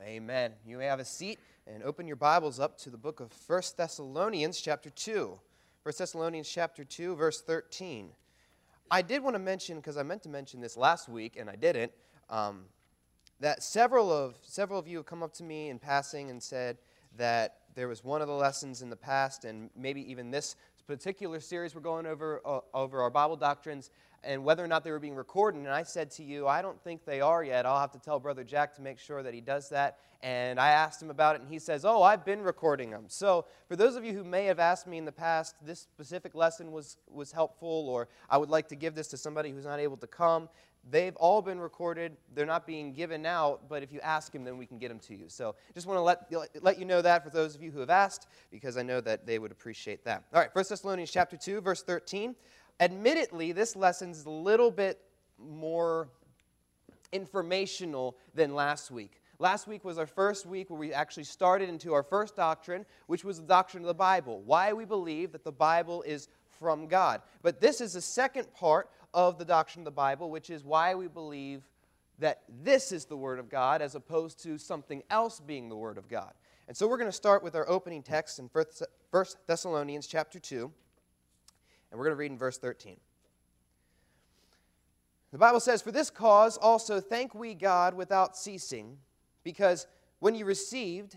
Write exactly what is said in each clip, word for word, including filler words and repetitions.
Amen. You may have a seat and open your Bibles up to the book of First Thessalonians chapter two. First Thessalonians chapter two, verse thirteen. I did want to mention, because I meant to mention this last week, and I didn't, um, that several of, several of you have come up to me in passing and said that there was one of the lessons in the past, and maybe even this particular series we're going over, uh, over our Bible doctrines, and whether or not they were being recorded. And I said to you, I don't think they are yet. I'll have to tell Brother Jack to make sure that he does that. And I asked him about it, and he says, oh, I've been recording them. So for those of you who may have asked me in the past, this specific lesson was, was helpful, or I would like to give this to somebody who's not able to come, they've all been recorded. They're not being given out, but if you ask him, then we can get them to you. So just want to let, let you know that for those of you who have asked, because I know that they would appreciate that. All right, First Thessalonians chapter two, verse thirteen. Admittedly, this lesson's a little bit more informational than last week. Last week was our first week where we actually started into our first doctrine, which was the doctrine of the Bible, why we believe that the Bible is from God. But this is the second part of the doctrine of the Bible, which is why we believe that this is the Word of God as opposed to something else being the Word of God. And so we're going to start with our opening text in First Thessalonians chapter two. And we're going to read in verse thirteen. The Bible says, "For this cause also thank we God without ceasing, because when ye received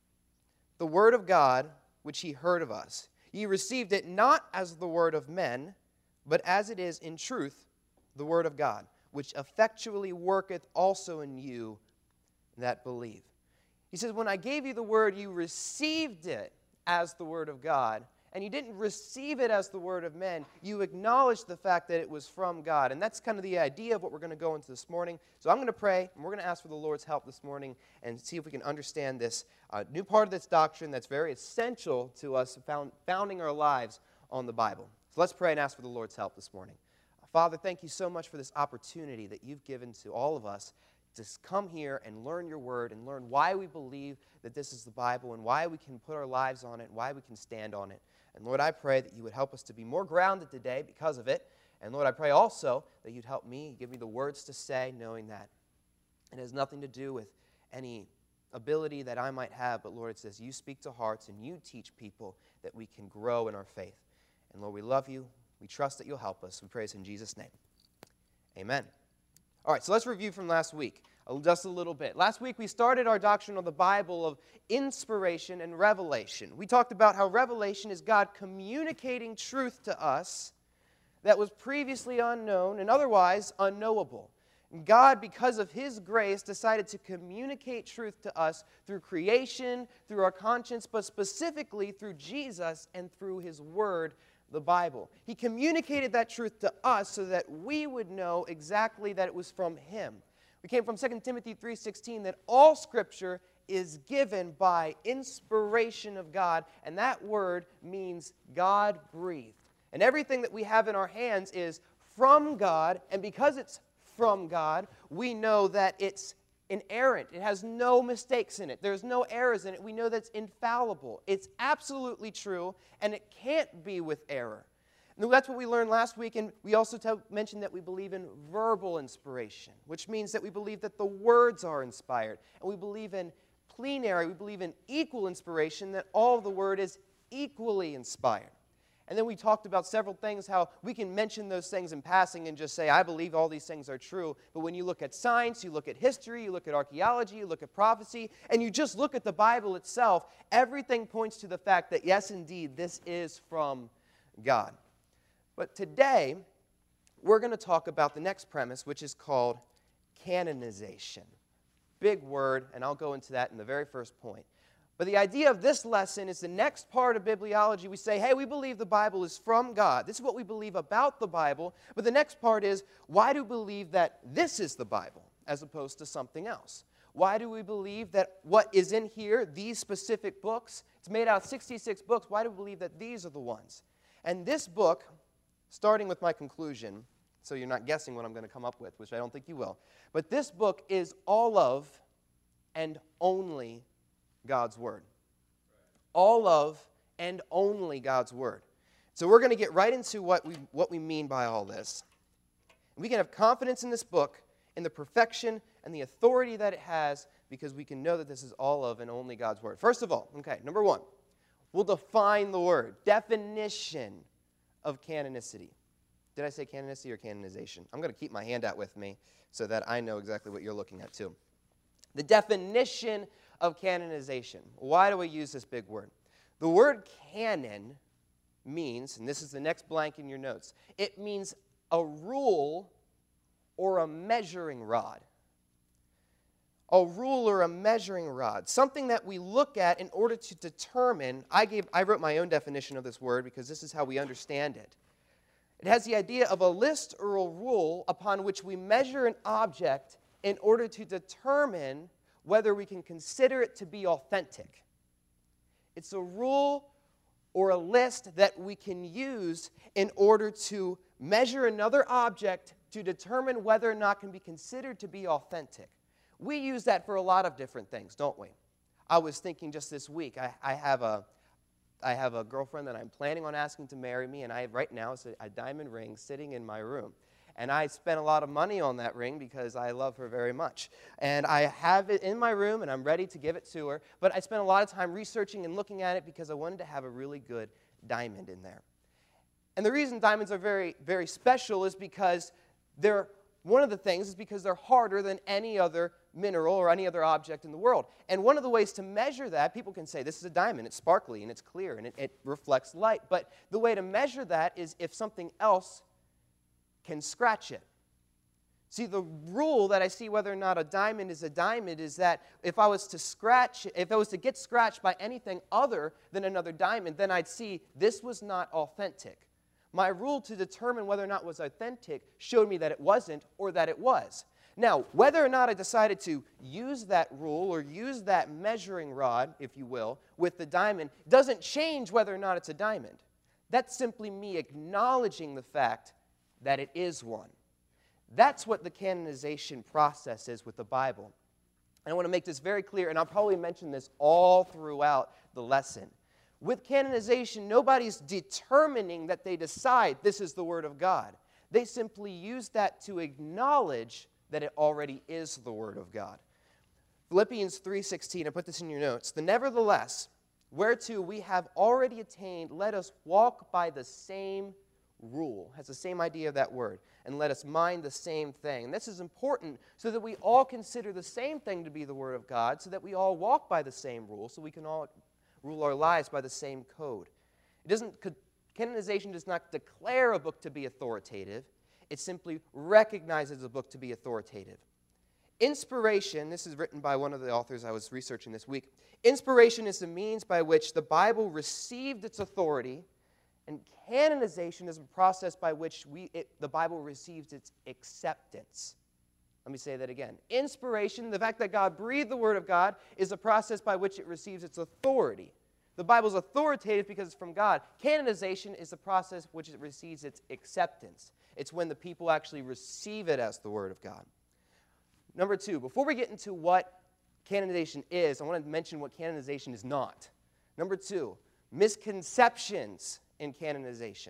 the word of God, which ye heard of us, ye received it not as the word of men, but as it is in truth the word of God, which effectually worketh also in you that believe." He says, when I gave you the word, you received it as the word of God. And you didn't receive it as the word of men. You acknowledged the fact that it was from God. And that's kind of the idea of what we're going to go into this morning. So I'm going to pray, and we're going to ask for the Lord's help this morning and see if we can understand this uh, new part of this doctrine that's very essential to us found, founding our lives on the Bible. So let's pray and ask for the Lord's help this morning. Uh, Father, thank you so much for this opportunity that you've given to all of us to come here and learn your word and learn why we believe that this is the Bible and why we can put our lives on it and why we can stand on it. And Lord, I pray that you would help us to be more grounded today because of it. And Lord, I pray also that you'd help me, give me the words to say, knowing that it has nothing to do with any ability that I might have. But Lord, it says you speak to hearts and you teach people that we can grow in our faith. And Lord, we love you. We trust that you'll help us. We praise in Jesus' name. Amen. All right, so let's review from last week, just a little bit. Last week we started our doctrine of the Bible of inspiration and revelation. We talked about how revelation is God communicating truth to us that was previously unknown and otherwise unknowable. And God, because of His grace, decided to communicate truth to us through creation, through our conscience, but specifically through Jesus and through His Word, the Bible. He communicated that truth to us so that we would know exactly that it was from Him. We came from Second Timothy three sixteen that all Scripture is given by inspiration of God, and that word means God-breathed. And everything that we have in our hands is from God, and because it's from God, we know that it's inerrant. It has no mistakes in it. There's no errors in it. We know that it's infallible. It's absolutely true, and it can't be with error. And that's what we learned last week, and we also t- mentioned that we believe in verbal inspiration, which means that we believe that the words are inspired. And we believe in plenary, we believe in equal inspiration, that all of the Word is equally inspired. And then we talked about several things, how we can mention those things in passing and just say, I believe all these things are true. But when you look at science, you look at history, you look at archaeology, you look at prophecy, and you just look at the Bible itself, everything points to the fact that, yes, indeed, this is from God. But today, we're going to talk about the next premise, which is called canonization. Big word, and I'll go into that in the very first point. But the idea of this lesson is the next part of bibliology. We say, hey, we believe the Bible is from God. This is what we believe about the Bible. But the next part is, why do we believe that this is the Bible as opposed to something else? Why do we believe that what is in here, these specific books, it's made out of sixty-six books, why do we believe that these are the ones? And this book, starting with my conclusion, so you're not guessing what I'm going to come up with, which I don't think you will, but this book is all of and only God's Word. All of and only God's Word. So we're going to get right into what we, what we mean by all this. We can have confidence in this book, in the perfection and the authority that it has, because we can know that this is all of and only God's word. First of all, okay, number one, we'll define the word. Definition of canonicity. Did I say canonicity or canonization? I'm going to keep my hand out with me so that I know exactly what you're looking at too. The definition of canonization. Why do we use this big word? The word canon means, and this is the next blank in your notes, it means a rule or a measuring rod. A rule or a measuring rod. Something that we look at in order to determine, I gave, I wrote my own definition of this word because this is how we understand it. It has the idea of a list or a rule upon which we measure an object in order to determine whether we can consider it to be authentic. It's a rule or a list that we can use in order to measure another object to determine whether or not it can be considered to be authentic. We use that for a lot of different things, don't we? I was thinking just this week, I, I have a I have a girlfriend that I'm planning on asking to marry me, and I have right now it's a, a diamond ring sitting in my room. And I spent a lot of money on that ring because I love her very much. And I have it in my room, and I'm ready to give it to her. But I spent a lot of time researching and looking at it because I wanted to have a really good diamond in there. And the reason diamonds are very, very special is because they're, one of the things is because they're harder than any other mineral or any other object in the world. And one of the ways to measure that, people can say, this is a diamond, it's sparkly, and it's clear, and it, it reflects light. But the way to measure that is if something else can scratch it. See, the rule that I see whether or not a diamond is a diamond is that if I was to scratch, if I was to get scratched by anything other than another diamond, then I'd see this was not authentic. My rule to determine whether or not it was authentic showed me that it wasn't or that it was. Now, whether or not I decided to use that rule or use that measuring rod, if you will, with the diamond, doesn't change whether or not it's a diamond. That's simply me acknowledging the fact that it is one. That's what the canonization process is with the Bible. And I want to make this very clear, and I'll probably mention this all throughout the lesson. With canonization, nobody's determining that they decide this is the Word of God. They simply use that to acknowledge that it already is the Word of God. Philippians three sixteen, I put this in your notes. The nevertheless, whereto we have already attained, let us walk by the same rule. Has the same idea of that word. And let us mind the same thing. And this is important so that we all consider the same thing to be the Word of God, so that we all walk by the same rule, so we can all rule our lives by the same code. It doesn't, canonization does not declare a book to be authoritative. It simply recognizes a book to be authoritative. Inspiration, this is written by one of the authors I was researching this week. Inspiration is the means by which the Bible received its authority, and canonization is a process by which we, it, the Bible receives its acceptance. Let me say that again. Inspiration, the fact that God breathed the Word of God, is a process by which it receives its authority. The Bible is authoritative because it's from God. Canonization is the process which it receives its acceptance. It's when the people actually receive it as the Word of God. Number two, before we get into what canonization is, I want to mention what canonization is not. Number two, misconceptions in canonization.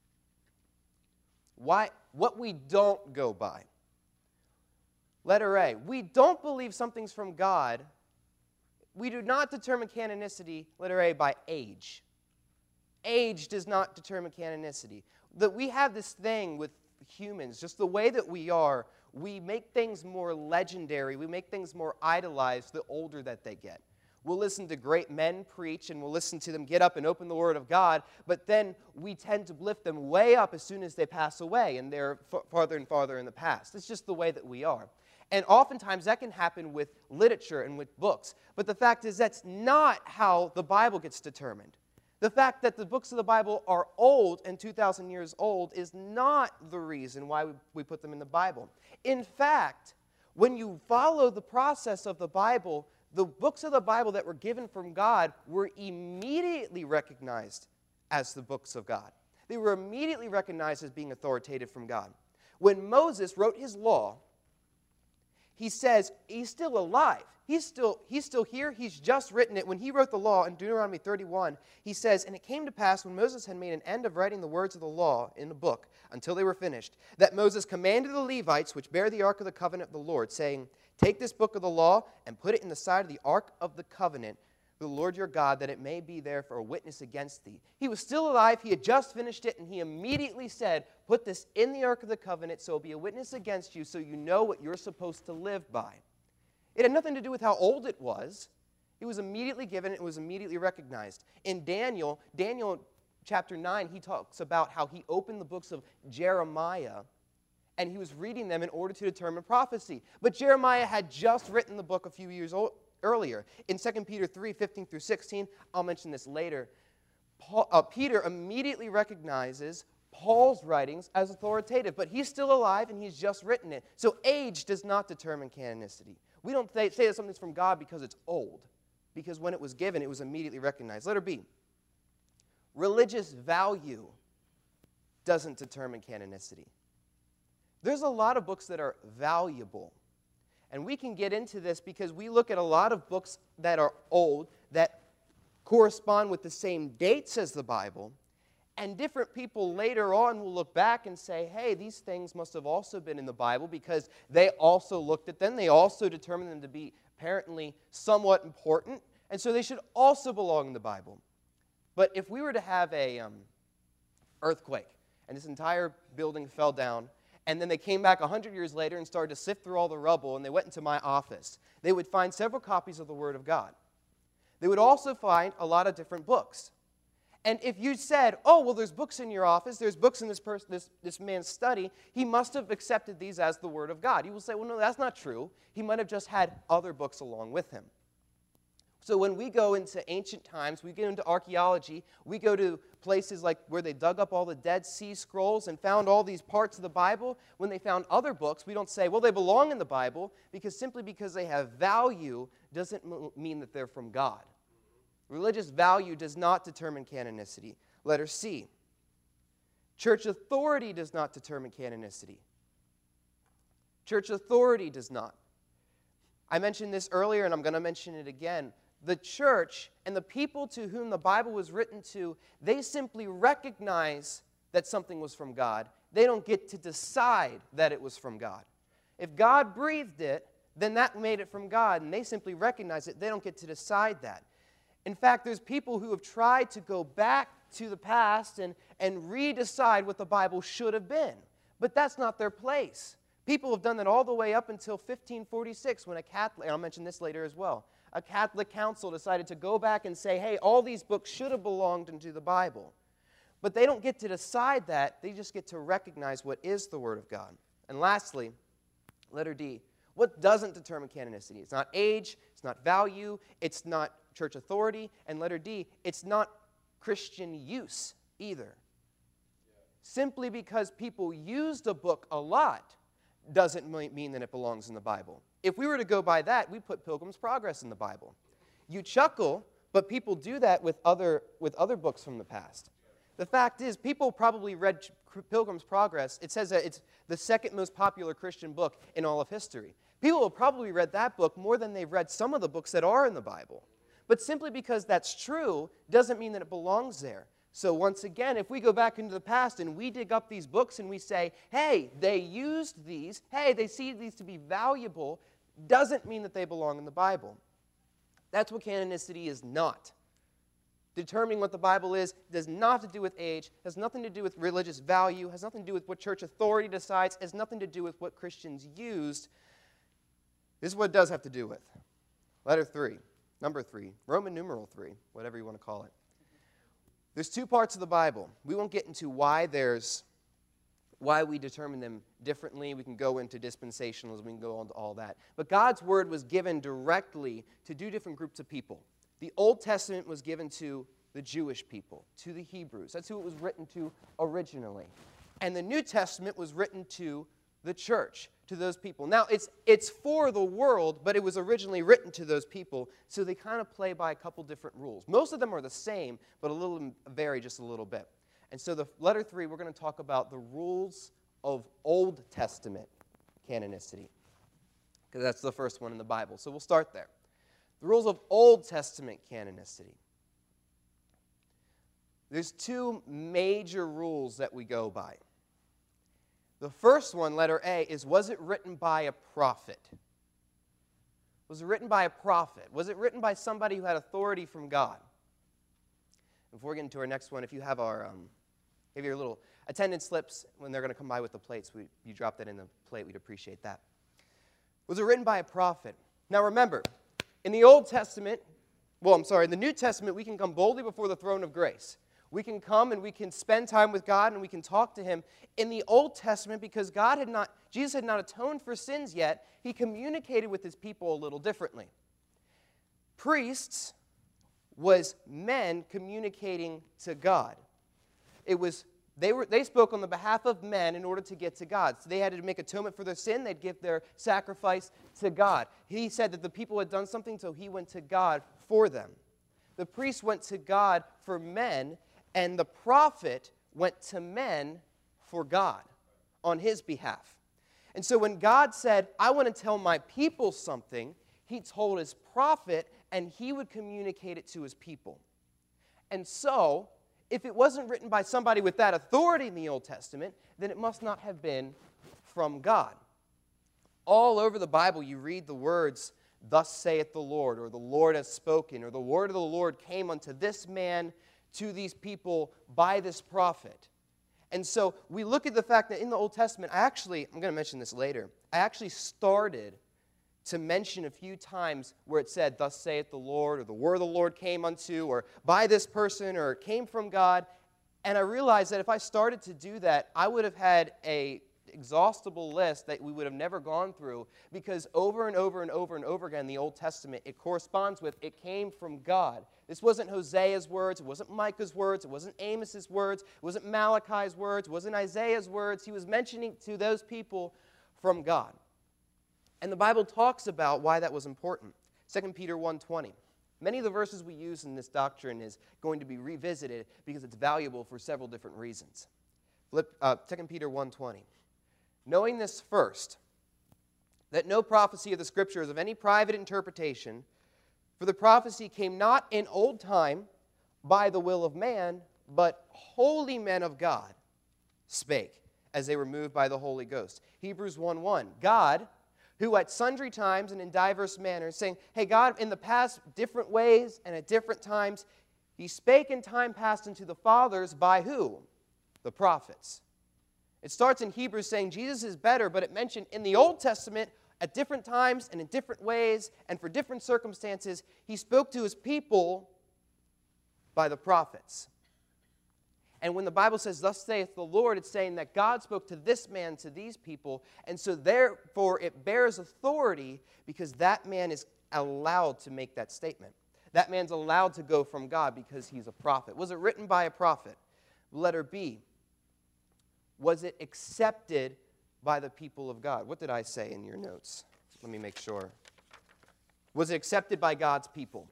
Why? What we don't go by. Letter A, we don't believe something's from God. We do not determine canonicity, letter A, by age. Age does not determine canonicity. That we have this thing with humans, just the way that we are, we make things more legendary, we make things more idolized the older that they get. We'll listen to great men preach, and we'll listen to them get up and open the Word of God, but then we tend to lift them way up as soon as they pass away, and they're f- farther and farther in the past. It's just the way that we are. And oftentimes that can happen with literature and with books. But the fact is that's not how the Bible gets determined. The fact that the books of the Bible are old and two thousand years old is not the reason why we, we put them in the Bible. In fact, when you follow the process of the Bible, the books of the Bible that were given from God were immediately recognized as the books of God. They were immediately recognized as being authoritative from God. When Moses wrote his law, he says he's still alive. He's still, he's still here. He's just written it. When he wrote the law in Deuteronomy thirty-one, he says, and it came to pass when Moses had made an end of writing the words of the law in the book until they were finished, that Moses commanded the Levites, which bear the ark of the covenant of the Lord, saying, Take this book of the law and put it in the side of the ark of the covenant, the Lord your God, that it may be there for a witness against thee. He was still alive. He had just finished it, and he immediately said, put this in the ark of the covenant so it will be a witness against you so you know what you're supposed to live by. It had nothing to do with how old it was. It was immediately given. It was immediately recognized. In Daniel, Daniel chapter nine, he talks about how he opened the books of Jeremiah, and he was reading them in order to determine prophecy. But Jeremiah had just written the book a few years old. Earlier, in Second Peter three, fifteen through sixteen, I'll mention this later, Paul, uh, Peter immediately recognizes Paul's writings as authoritative, but he's still alive and he's just written it. So age does not determine canonicity. We don't say, say that something's from God because it's old, because when it was given, it was immediately recognized. Letter B, religious value doesn't determine canonicity. There's a lot of books that are valuable. And we can get into this because we look at a lot of books that are old, that correspond with the same dates as the Bible, and different people later on will look back and say, hey, these things must have also been in the Bible because they also looked at them. They also determined them to be apparently somewhat important, and so they should also belong in the Bible. But if we were to have an um, earthquake, and this entire building fell down, and then they came back one hundred years later and started to sift through all the rubble, and they went into my office, they would find several copies of the Word of God. They would also find a lot of different books. And if you said, oh, well, there's books in your office, there's books in this, person, this, this man's study, he must have accepted these as the Word of God. You will say, well, no, that's not true. He might have just had other books along with him. So when we go into ancient times, we get into archaeology, we go to places like where they dug up all the Dead Sea Scrolls and found all these parts of the Bible. When they found other books, we don't say, well, they belong in the Bible, because simply because they have value doesn't mean that they're from God. Religious value does not determine canonicity. Letter C, church authority does not determine canonicity. Church authority does not. I mentioned this earlier, and I'm going to mention it again. The church and the people to whom the Bible was written to, they simply recognize that something was from God. They don't get to decide that it was from God. If God breathed it, then that made it from God, and they simply recognize it. They don't get to decide that. In fact, there's people who have tried to go back to the past and, and redecide what the Bible should have been. But that's not their place. People have done that all the way up until fifteen forty-six when a Catholic, and I'll mention this later as well, a Catholic council decided to go back and say, hey, all these books should have belonged into the Bible. But they don't get to decide that. They just get to recognize what is the Word of God. And lastly, letter D, what doesn't determine canonicity? It's not age, it's not value, it's not church authority, and letter D, it's not Christian use either. Simply because people used a book a lot doesn't mean that it belongs in the Bible. If we were to go by that, we put Pilgrim's Progress in the Bible. You chuckle, but people do that with other, with other books from the past. The fact is, people probably read Pilgrim's Progress. It says that it's the second most popular Christian book in all of history. People have probably read that book more than they've read some of the books that are in the Bible. But simply because that's true doesn't mean that it belongs there. So once again, if we go back into the past and we dig up these books and we say, hey, they used these, hey, they see these to be valuable, doesn't mean that they belong in the Bible. That's what canonicity is not. Determining what the Bible is does not have to do with age, has nothing to do with religious value, has nothing to do with what church authority decides, has nothing to do with what Christians used. This is what it does have to do with. Letter three, number three, Roman numeral three, whatever you want to call it. There's two parts of the Bible. We won't get into why there's, why we determine them differently. We can go into dispensationalism, we can go into all that. But God's word was given directly to two different groups of people. The Old Testament was given to the Jewish people, to the Hebrews. That's who it was written to originally. And the New Testament was written to the church, to those people. Now, it's, it's for the world, but it was originally written to those people, so they kind of play by a couple different rules. Most of them are the same, but a little vary just a little bit. And so the letter three, we're going to talk about the rules of Old Testament canonicity, because that's the first one in the Bible. So we'll start there. The rules of Old Testament canonicity. There's two major rules that we go by. The first one, letter A, is was it written by a prophet? Was it written by a prophet? Was it written by somebody who had authority from God? Before we get into our next one, if you have our, um, have your little attendance slips, when they're going to come by with the plates, we, you drop that in the plate, we'd appreciate that. Was it written by a prophet? Now remember, in the Old Testament, well, I'm sorry, in the New Testament, we can come boldly before the throne of grace. We can come and we can spend time with God and we can talk to Him. In the Old Testament, because God had not, Jesus had not atoned for sins yet, He communicated with His people a little differently. Priests was men communicating to God. It was They were they spoke on the behalf of men in order to get to God. So they had to make atonement for their sin. They'd give their sacrifice to God. He said that the people had done something, so He went to God for them. The priest went to God for men, and the prophet went to men for God on His behalf. And so when God said, I want to tell my people something, He told His prophet, and he would communicate it to His people. And so, if it wasn't written by somebody with that authority in the Old Testament, then it must not have been from God. All over the Bible, you read the words, thus saith the Lord, or the Lord has spoken, or the word of the Lord came unto this man, to these people, by this prophet. And so we look at the fact that in the Old Testament, I actually, I'm going to mention this later, I actually started to mention a few times where it said, thus saith the Lord, or the word of the Lord came unto, or by this person, or it came from God. And I realized that if I started to do that, I would have had a exhaustible list that we would have never gone through, because over and over and over and over again in the Old Testament, it corresponds with, it came from God. This wasn't Hosea's words, it wasn't Micah's words, it wasn't Amos's words, it wasn't Malachi's words, it wasn't Isaiah's words. He was mentioning to those people from God. And the Bible talks about why that was important. Second Peter one twenty. Many of the verses we use in this doctrine is going to be revisited because it's valuable for several different reasons. Flip, uh, Second Peter one twenty. Knowing this first, that no prophecy of the Scripture is of any private interpretation, for the prophecy came not in old time by the will of man, but holy men of God spake, as they were moved by the Holy Ghost. Hebrews one one. God, who at sundry times and in diverse manners, saying, hey, God, in the past, different ways and at different times, He spake in time past unto the fathers by who? The prophets. It starts in Hebrews saying Jesus is better, but it mentioned in the Old Testament, at different times and in different ways and for different circumstances, He spoke to His people by the prophets. And when the Bible says, thus saith the Lord, it's saying that God spoke to this man, to these people, and so therefore it bears authority because that man is allowed to make that statement. That man's allowed to go from God because he's a prophet. Was it written by a prophet? Letter B. Was it accepted by the people of God? What did I say in your notes? Let me make sure. Was it accepted by God's people?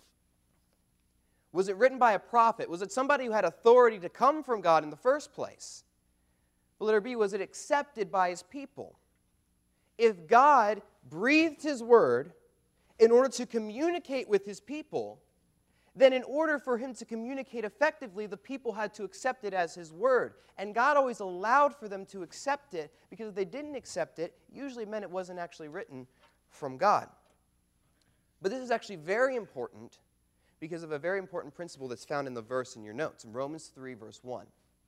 Was it written by a prophet? Was it somebody who had authority to come from God in the first place? Letter B, was it accepted by His people? If God breathed His word in order to communicate with His people, then in order for Him to communicate effectively, the people had to accept it as His word. And God always allowed for them to accept it, because if they didn't accept it, usually meant it wasn't actually written from God. But this is actually very important because of a very important principle that's found in the verse in your notes, in Romans three, verse one.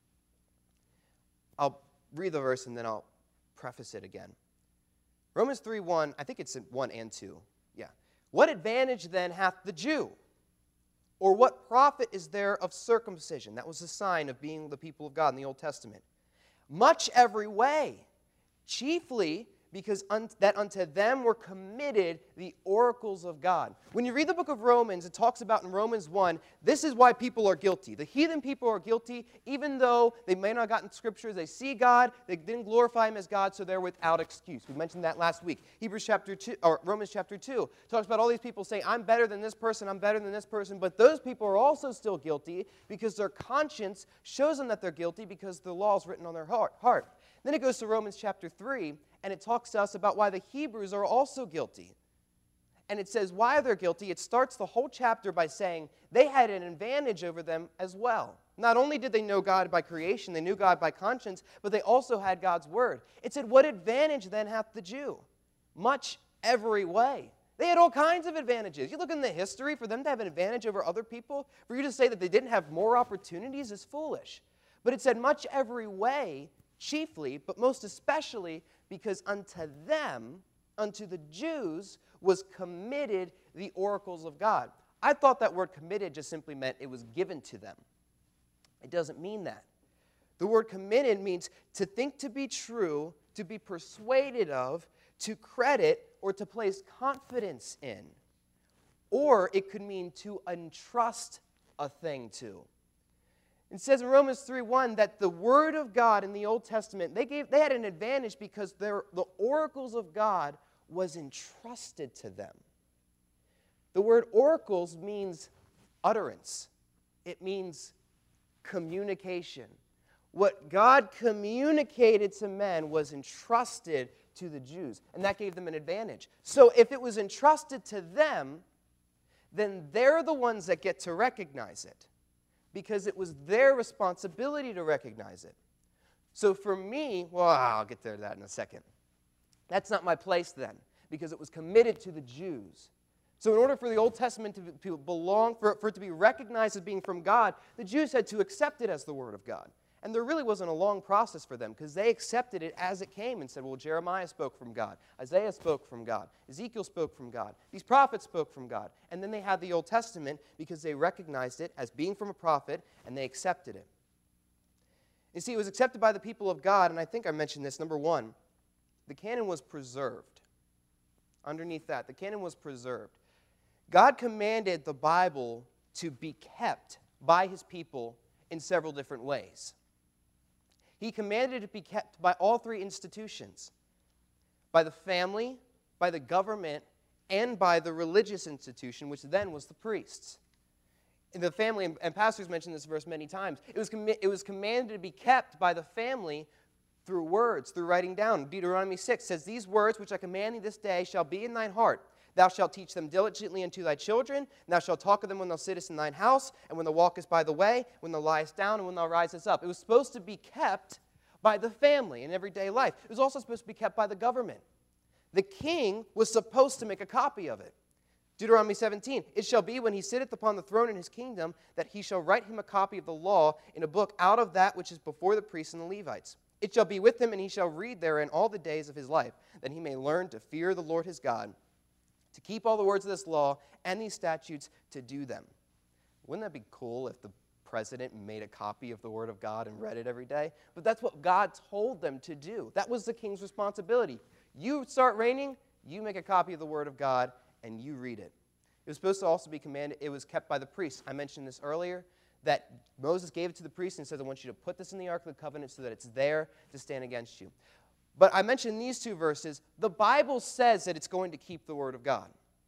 I'll read the verse and then I'll preface it again. Romans three, one, I think it's in one and two. Yeah. What advantage then hath the Jew? Or what profit is there of circumcision? That was a sign of being the people of God in the Old Testament. Much every way, chiefly because un- that unto them were committed the oracles of God. When you read the book of Romans, it talks about in Romans one, this is why people are guilty. The heathen people are guilty, even though they may not have gotten scriptures. They see God, they didn't glorify Him as God, so they're without excuse. We mentioned that last week. Hebrews chapter two, or Romans chapter two, talks about all these people saying, I'm better than this person, I'm better than this person, but those people are also still guilty because their conscience shows them that they're guilty because the law is written on their heart. heart. Then it goes to Romans chapter three, and it talks to us about why the Hebrews are also guilty. And it says why they're guilty. It starts the whole chapter by saying they had an advantage over them as well. Not only did they know God by creation, they knew God by conscience, but they also had God's word. It said, what advantage then hath the Jew? Much every way. They had all kinds of advantages. You look in the history, for them to have an advantage over other people, for you to say that they didn't have more opportunities is foolish. But it said much every way, chiefly, but most especially because unto them, unto the Jews, was committed the oracles of God. I thought that word committed just simply meant it was given to them. It doesn't mean that. The word committed means to think to be true, to be persuaded of, to credit, or to place confidence in. Or it could mean to entrust a thing to. It says in Romans three one that the Word of God in the Old Testament, they, gave, they had an advantage because their, the oracles of God was entrusted to them. The word oracles means utterance. It means communication. What God communicated to men was entrusted to the Jews, and that gave them an advantage. So if it was entrusted to them, then they're the ones that get to recognize it, because it was their responsibility to recognize it. So for me, well, I'll get there to that in a second. That's not my place then, because it was committed to the Jews. So in order for the Old Testament to, to belong, for, for it to be recognized as being from God, the Jews had to accept it as the Word of God. And there really wasn't a long process for them, because they accepted it as it came and said, well, Jeremiah spoke from God. Isaiah spoke from God. Ezekiel spoke from God. These prophets spoke from God. And then they had the Old Testament because they recognized it as being from a prophet, and they accepted it. You see, it was accepted by the people of God, and I think I mentioned this. Number one, the canon was preserved. Underneath that, the canon was preserved. God commanded the Bible to be kept by His people in several different ways. He commanded it to be kept by all three institutions, by the family, by the government, and by the religious institution, which then was the priests. And the family, and, and pastors mentioned this verse many times, it was, commi- it was commanded to be kept by the family through words, through writing down. Deuteronomy six says, these words which I command thee this day shall be in thine heart. Thou shalt teach them diligently unto thy children, and thou shalt talk of them when thou sittest in thine house, and when thou walkest by the way, when thou liest down, and when thou risest up. It was supposed to be kept by the family in everyday life. It was also supposed to be kept by the government. The king was supposed to make a copy of it. Deuteronomy seventeen, it shall be when he sitteth upon the throne in his kingdom, that he shall write him a copy of the law in a book out of that which is before the priests and the Levites. It shall be with him, and he shall read therein all the days of his life, that he may learn to fear the Lord his God, to keep all the words of this law and these statutes to do them. Wouldn't that be cool if the president made a copy of the Word of God and read it every day? But that's what God told them to do. That was the king's responsibility. You start reigning, you make a copy of the Word of God, and you read it. It was supposed to also be commanded, it was kept by the priests. I mentioned this earlier, that Moses gave it to the priests and said, I want you to put this in the Ark of the Covenant so that it's there to stand against you. But I mentioned these two verses. The Bible says that it's going to keep the Word of God.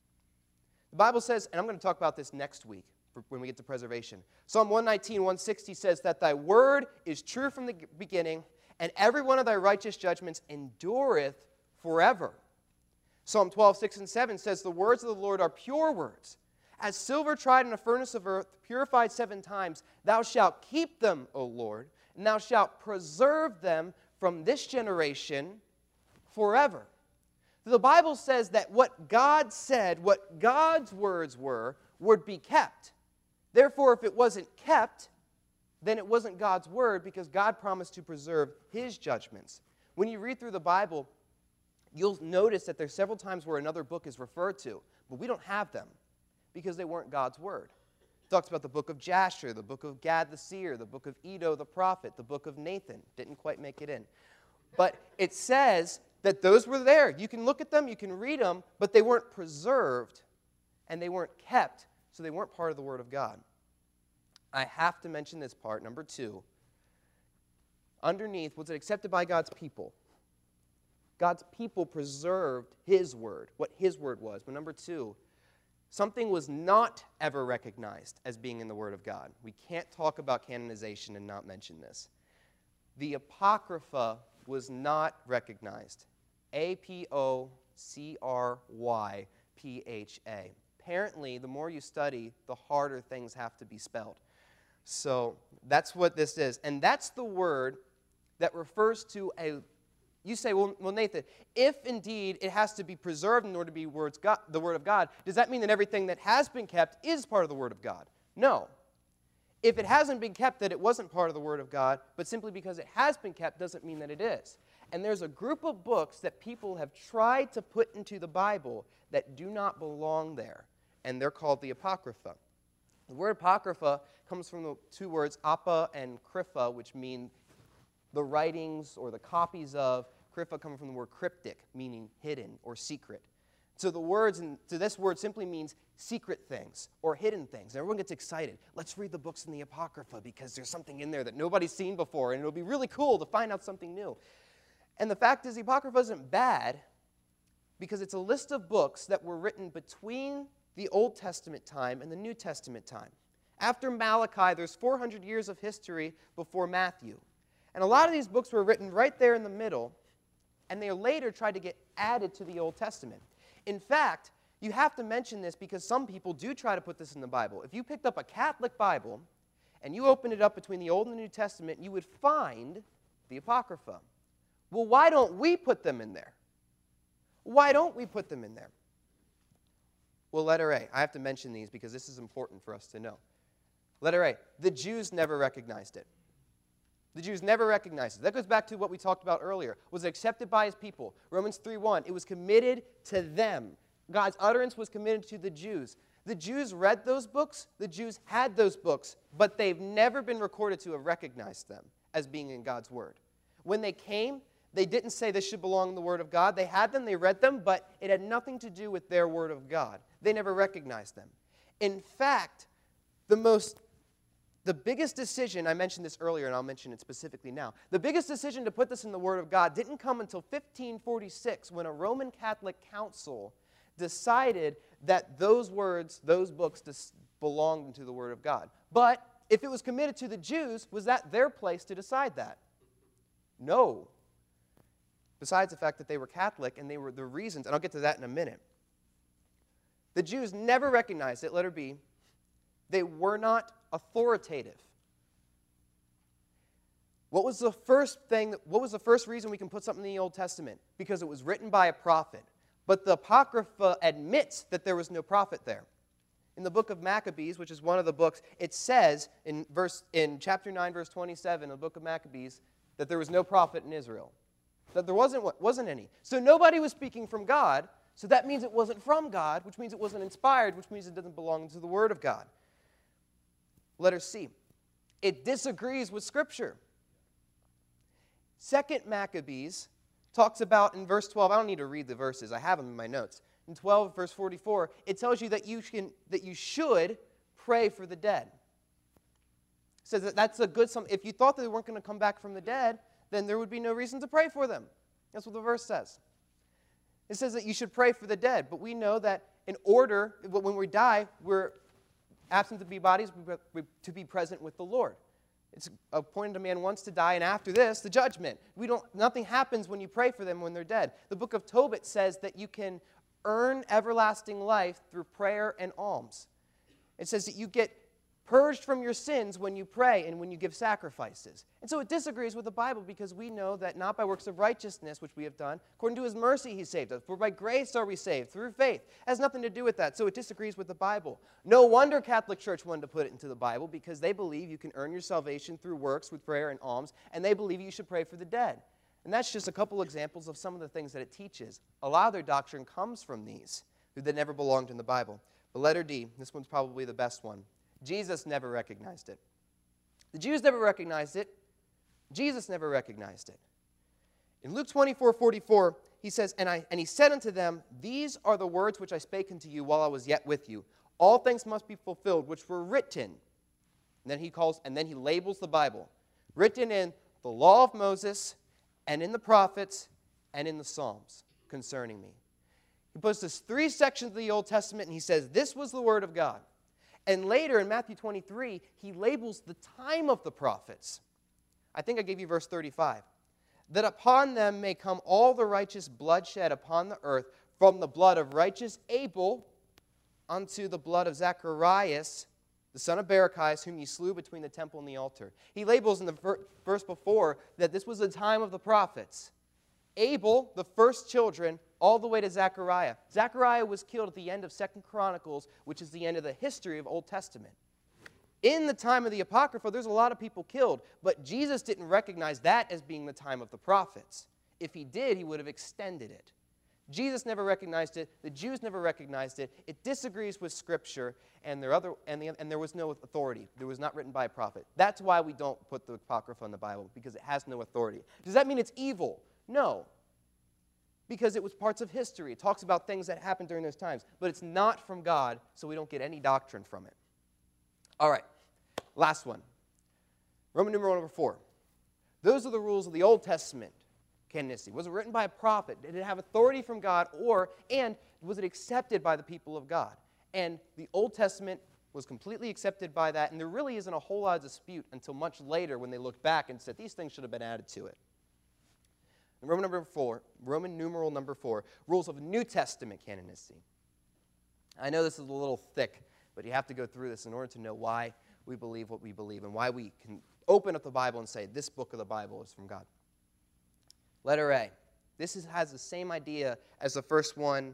The Bible says, and I'm going to talk about this next week for when we get to preservation. Psalm one nineteen, one sixty says that thy word is true from the beginning, and every one of thy righteous judgments endureth forever. Psalm twelve, six and seven says the words of the Lord are pure words. As silver tried in a furnace of earth, purified seven times, thou shalt keep them, O Lord, and thou shalt preserve them from this generation forever. The Bible says that what God said, what God's words were, would be kept. Therefore, if it wasn't kept, then it wasn't God's word, because God promised to preserve His judgments. When you read through the Bible, you'll notice that there's several times where another book is referred to, but we don't have them because they weren't God's word. It talks about the book of Jasher, the book of Gad the seer, the book of Iddo the prophet, the book of Nathan. Didn't quite make it in. But it says that those were there. You can look at them, you can read them, but they weren't preserved and they weren't kept, so they weren't part of the Word of God. I have to mention this part, number two. Underneath, was it accepted by God's people? God's people preserved His Word, what His Word was. But number two, something was not ever recognized as being in the Word of God. We can't talk about canonization and not mention this. The Apocrypha was not recognized. A P O C R Y P H A. Apparently, the more you study, the harder things have to be spelled. So that's what this is. And that's the word that refers to a you say, well, well, Nathan, if indeed it has to be preserved in order to be words God, the Word of God, does that mean that everything that has been kept is part of the Word of God? No. If it hasn't been kept, that it wasn't part of the Word of God, but simply because it has been kept doesn't mean that it is. And there's a group of books that people have tried to put into the Bible that do not belong there, and they're called the Apocrypha. The word Apocrypha comes from the two words appa and krypha, which mean the writings or the copies of. Krypha coming from the word cryptic, meaning hidden or secret. So the words, and so this word simply means secret things or hidden things. And everyone gets excited. Let's read the books in the Apocrypha because there's something in there that nobody's seen before, and it'll be really cool to find out something new. And the fact is, the Apocrypha isn't bad because it's a list of books that were written between the Old Testament time and the New Testament time. After Malachi, there's four hundred years of history before Matthew. And a lot of these books were written right there in the middle, and they later tried to get added to the Old Testament. In fact, you have to mention this because some people do try to put this in the Bible. If you picked up a Catholic Bible and you opened it up between the Old and the New Testament, you would find the Apocrypha. Well, why don't we put them in there? Why don't we put them in there? Well, letter A. I have to mention these because this is important for us to know. Letter A. The Jews never recognized it. The Jews never recognized it. That goes back to what we talked about earlier. Was it accepted by his people? Romans three one. It was committed to them. God's utterance was committed to the Jews. The Jews read those books. The Jews had those books. But they've never been recorded to have recognized them as being in God's Word. When they came, they didn't say this should belong in the Word of God. They had them. They read them. But it had nothing to do with their Word of God. They never recognized them. In fact, the most... The biggest decision, I mentioned this earlier and I'll mention it specifically now, the biggest decision to put this in the Word of God didn't come until fifteen forty-six when a Roman Catholic council decided that those words, those books belonged to the Word of God. But if it was committed to the Jews, was that their place to decide that? No. Besides the fact that they were Catholic and they were the reasons, and I'll get to that in a minute. The Jews never recognized it, letter B. They were not authoritative. What was the first thing, what was the first reason we can put something in the Old Testament? Because it was written by a prophet. But the Apocrypha admits that there was no prophet there. In the book of Maccabees, which is one of the books, it says in verse in chapter nine, verse twenty-seven of the book of Maccabees, that there was no prophet in Israel. That there wasn't, wasn't any. So nobody was speaking from God, so that means it wasn't from God, which means it wasn't inspired, which means it doesn't belong to the Word of God. Letter C. It disagrees with Scripture. Second Maccabees talks about in verse twelve, I don't need to read the verses, I have them in my notes. In twelve, verse forty-four, it tells you that you, can, that you should pray for the dead. It says that that's a good, if you thought that they weren't going to come back from the dead, then there would be no reason to pray for them. That's what the verse says. It says that you should pray for the dead, but we know that in order, when we die, we're absent to be bodies, to be present with the Lord. It's appointed a man once to die, and after this, the judgment. We don't. Nothing happens when you pray for them when they're dead. The book of Tobit says that you can earn everlasting life through prayer and alms. It says that you get purged from your sins when you pray and when you give sacrifices. And so it disagrees with the Bible because we know that not by works of righteousness, which we have done, according to his mercy he saved us. For by grace are we saved, through faith. It has nothing to do with that, so it disagrees with the Bible. No wonder Catholic Church wanted to put it into the Bible because they believe you can earn your salvation through works with prayer and alms, and they believe you should pray for the dead. And that's just a couple examples of some of the things that it teaches. A lot of their doctrine comes from these, that never belonged in the Bible. But letter D, this one's probably the best one. Jesus never recognized it. The Jews never recognized it. Jesus never recognized it. In Luke twenty-four forty-four, he says, and, I, and he said unto them, these are the words which I spake unto you while I was yet with you. All things must be fulfilled, which were written. And then he calls, and then he labels the Bible. Written in the law of Moses, and in the prophets, and in the Psalms concerning me. He puts this three sections of the Old Testament, and he says, this was the word of God. And later in Matthew twenty-three, he labels the time of the prophets. I think I gave you verse thirty-five. That upon them may come all the righteous blood shed upon the earth, from the blood of righteous Abel unto the blood of Zacharias, the son of Barachias, whom ye slew between the temple and the altar. He labels in the ver- verse before that this was the time of the prophets. Abel, the first children, all the way to Zechariah. Zechariah was killed at the end of Second Chronicles, which is the end of the history of Old Testament. In the time of the Apocrypha, there's a lot of people killed, but Jesus didn't recognize that as being the time of the prophets. If he did, he would have extended it. Jesus never recognized it. The Jews never recognized it. It disagrees with Scripture, and there, other, and, the, and there was no authority. There was not written by a prophet. That's why we don't put the Apocrypha in the Bible, because it has no authority. Does that mean it's evil? No, because it was parts of history. It talks about things that happened during those times, but it's not from God, so we don't get any doctrine from it. All right, last one. Roman numeral number four. Those are the rules of the Old Testament canonicity. Was it written by a prophet? Did it have authority from God? Or, and was it accepted by the people of God? And the Old Testament was completely accepted by that, and there really isn't a whole lot of dispute until much later when they looked back and said, these things should have been added to it. And Roman number four, Roman numeral number four, rules of New Testament canonicity. I know this is a little thick, but you have to go through this in order to know why we believe what we believe and why we can open up the Bible and say, this book of the Bible is from God. Letter A. This is, has the same idea as the first one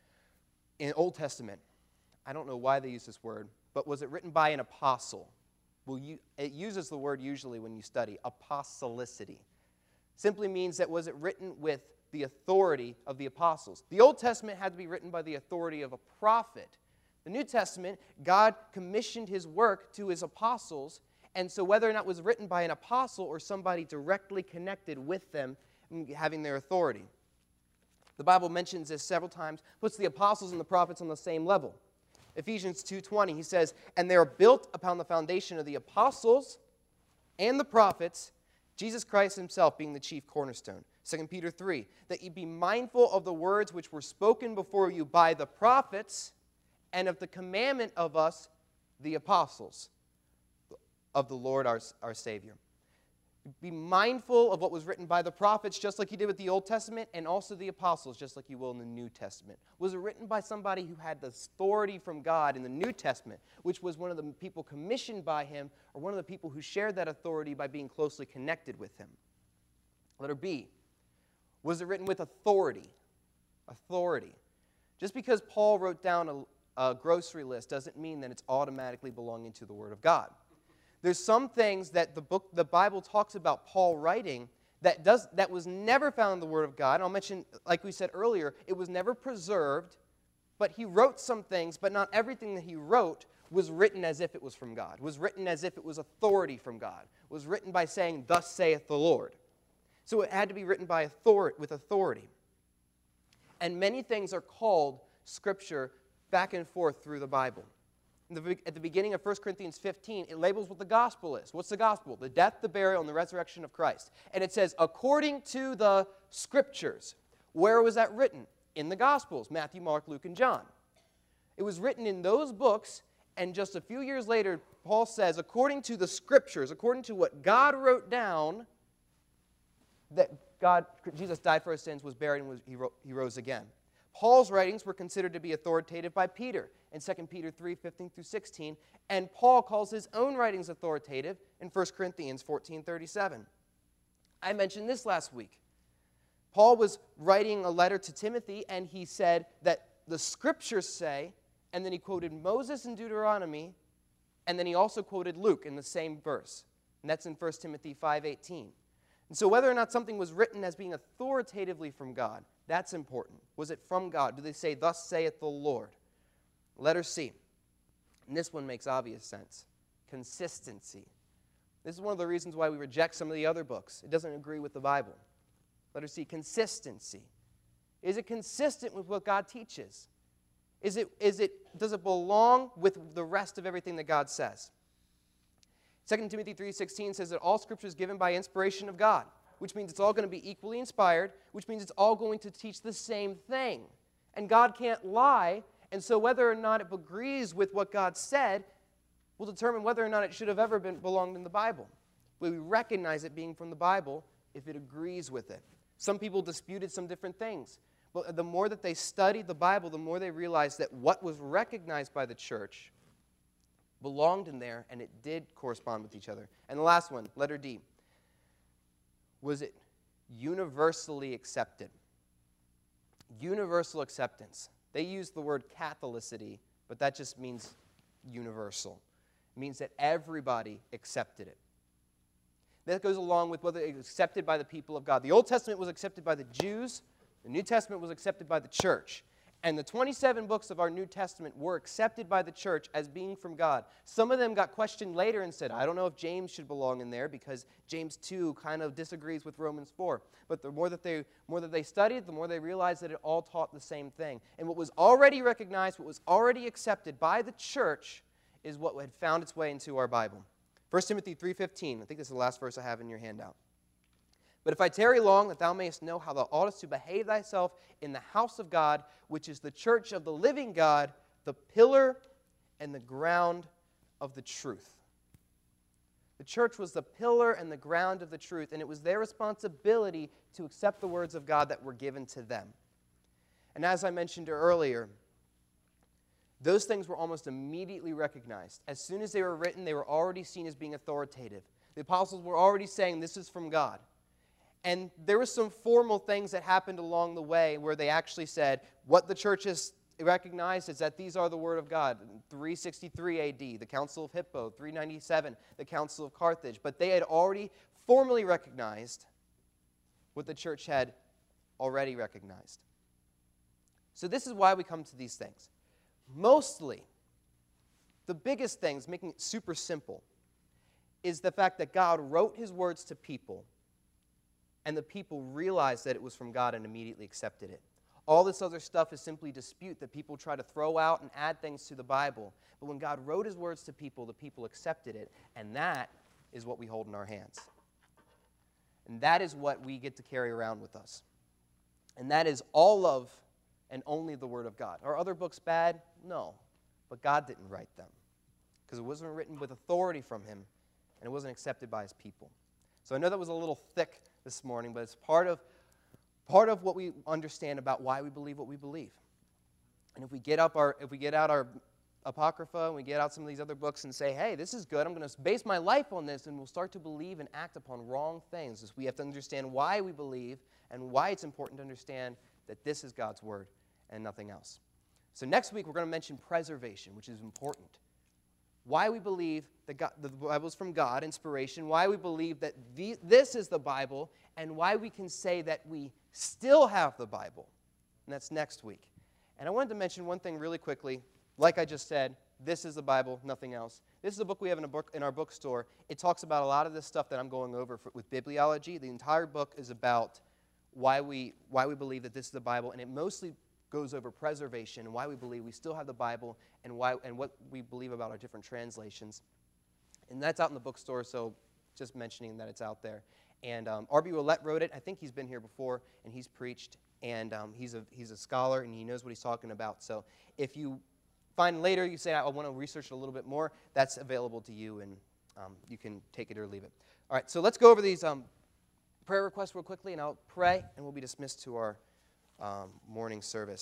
in Old Testament. I don't know why they use this word, but was it written by an apostle? Well, you, it uses the word usually when you study, apostolicity. Simply means that was it written with the authority of the apostles. The Old Testament had to be written by the authority of a prophet. The New Testament, God commissioned his work to his apostles, and so whether or not it was written by an apostle or somebody directly connected with them, having their authority. The Bible mentions this several times, puts the apostles and the prophets on the same level. Ephesians two twenty, he says, and they are built upon the foundation of the apostles and the prophets, Jesus Christ himself being the chief cornerstone. Second Peter three, that ye be mindful of the words which were spoken before you by the prophets and of the commandment of us, the apostles of the Lord our, our Savior. Be mindful of what was written by the prophets, just like you did with the Old Testament, and also the apostles, just like you will in the New Testament. Was it written by somebody who had the authority from God in the New Testament, which was one of the people commissioned by him, or one of the people who shared that authority by being closely connected with him? Letter B. Was it written with authority? Authority. Just because Paul wrote down a, a grocery list doesn't mean that it's automatically belonging to the Word of God. There's some things that the book, the Bible talks about Paul writing that does that was never found in the Word of God. And I'll mention, like we said earlier, it was never preserved, but he wrote some things, but not everything that he wrote was written as if it was from God, was written as if it was authority from God, was written by saying, thus saith the Lord. So it had to be written by authority, with authority. And many things are called Scripture back and forth through the Bible. At the beginning of First Corinthians fifteen, it labels what the gospel is. What's the gospel? The death, the burial, and the resurrection of Christ. And it says, according to the Scriptures. Where was that written? In the Gospels, Matthew, Mark, Luke, and John. It was written in those books, and just a few years later, Paul says, according to the Scriptures, according to what God wrote down, that God, Jesus died for our sins, was buried, and was, he, ro- he rose again. Paul's writings were considered to be authoritative by Peter in Second Peter three, fifteen through sixteen, and Paul calls his own writings authoritative in First Corinthians fourteen, thirty-seven. I mentioned this last week. Paul was writing a letter to Timothy, and he said that the Scriptures say, and then he quoted Moses in Deuteronomy, and then he also quoted Luke in the same verse, and that's in First Timothy five, eighteen. And so whether or not something was written as being authoritatively from God, that's important. Was it from God? Do they say, thus saith the Lord? Letter C. And this one makes obvious sense. Consistency. This is one of the reasons why we reject some of the other books. It doesn't agree with the Bible. Letter C. Consistency. Is it consistent with what God teaches? Is it, is it, does it belong with the rest of everything that God says? Second Timothy three sixteen says that all Scripture is given by inspiration of God, which means it's all going to be equally inspired, which means it's all going to teach the same thing. And God can't lie, and so whether or not it agrees with what God said will determine whether or not it should have ever been belonged in the Bible. But we recognize it being from the Bible if it agrees with it. Some people disputed some different things. But the more that they studied the Bible, the more they realized that what was recognized by the church belonged in there, and it did correspond with each other. And the last one, letter D. Was it universally accepted. Universal acceptance. They use the word Catholicity, but that just means universal. It means that everybody accepted it. That goes along with whether it was accepted by the people of God. The Old Testament was accepted by the Jews. The New Testament was accepted by the church. And the twenty-seven books of our New Testament were accepted by the church as being from God. Some of them got questioned later and said, I don't know if James should belong in there because James two kind of disagrees with Romans four. But the more that they more that they studied, the more they realized that it all taught the same thing. And what was already recognized, what was already accepted by the church is what had found its way into our Bible. First Timothy three fifteen, I think this is the last verse I have in your handout. But if I tarry long, that thou mayest know how thou oughtest to behave thyself in the house of God, which is the church of the living God, the pillar and the ground of the truth. The church was the pillar and the ground of the truth, and it was their responsibility to accept the words of God that were given to them. And as I mentioned earlier, those things were almost immediately recognized. As soon as they were written, they were already seen as being authoritative. The apostles were already saying, this is from God. And there were some formal things that happened along the way where they actually said, what the church has recognized is that these are the Word of God. three sixty-three A D, the Council of Hippo. three ninety-seven, the Council of Carthage. But they had already formally recognized what the church had already recognized. So this is why we come to these things. Mostly, the biggest things, making it super simple, is the fact that God wrote His words to people, and the people realized that it was from God and immediately accepted it. All this other stuff is simply dispute that people try to throw out and add things to the Bible. But when God wrote His words to people, the people accepted it, and that is what we hold in our hands. And that is what we get to carry around with us. And that is all of and only the Word of God. Are other books bad? No. But God didn't write them because it wasn't written with authority from Him, and it wasn't accepted by His people. So I know that was a little thick this morning, but it's part of, part of what we understand about why we believe what we believe. And if we get up our, if we get out our Apocrypha and we get out some of these other books and say, hey, this is good, I'm going to base my life on this, and we'll start to believe and act upon wrong things. As we have to understand why we believe and why it's important to understand that this is God's Word and nothing else. So next week we're going to mention preservation, which is important. Why we believe that God, the Bible is from God, inspiration, why we believe that the, this is the Bible, and why we can say that we still have the Bible. And that's next week. And I wanted to mention one thing really quickly. Like I just said, this is the Bible, nothing else. This is a book we have in, a book, in our bookstore. It talks about a lot of this stuff that I'm going over for, with bibliology. The entire book is about why we, why we believe that this is the Bible, and it mostly goes over preservation and why we believe we still have the Bible and why and what we believe about our different translations. And that's out in the bookstore, so just mentioning that it's out there. And um, R B Willett wrote it. I think he's been here before, and he's preached, and um, he's a he's a scholar, and he knows what he's talking about. So if you find later, you say, I want to research it a little bit more, that's available to you, and um, you can take it or leave it. All right, so let's go over these um, prayer requests real quickly, and I'll pray, and we'll be dismissed to our um, morning service.